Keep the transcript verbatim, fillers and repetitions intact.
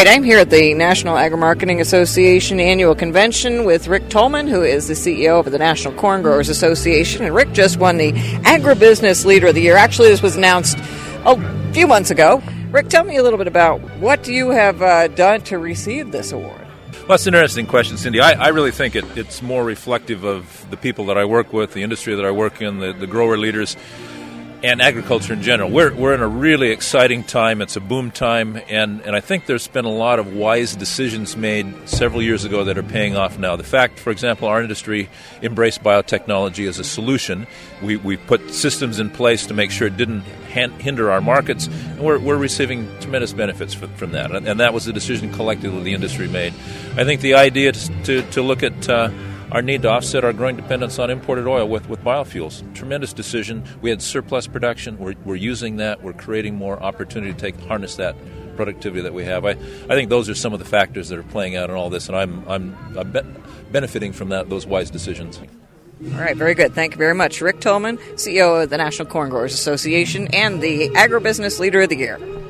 right, I'm here at the National Agri-Marketing Association Annual Convention with Rick Tolman, who is the C E O of the National Corn Growers Association. And Rick just won the Agribusiness Leader of the Year. Actually, this was announced a few months ago. Rick, tell me a little bit about what you have uh, done to receive this award. Well, that's an interesting question, Cindy. I, I really think it, it's more reflective of the people that I work with, the industry that I work in, the, the grower leaders, and agriculture in general. We're we're in a really exciting time. It's a boom time, and, and I think there's been a lot of wise decisions made several years ago that are paying off now. The fact, for example, our industry embraced biotechnology as a solution. We we put systems in place to make sure it didn't hinder our markets, and we're we're receiving tremendous benefits from, from that. And, and that was the decision collectively the industry made. I think the idea to to, to look at uh, our need to offset our growing dependence on imported oil with, with biofuels. Tremendous decision. We had surplus production. We're, we're using that. We're creating more opportunity to take harness that productivity that we have. I, I think those are some of the factors that are playing out in all this, and I'm I'm, I'm be- benefiting from that those wise decisions. All right, very good. Thank you very much. Rick Tolman, C E O of the National Corn Growers Association and the Agribusiness Leader of the Year.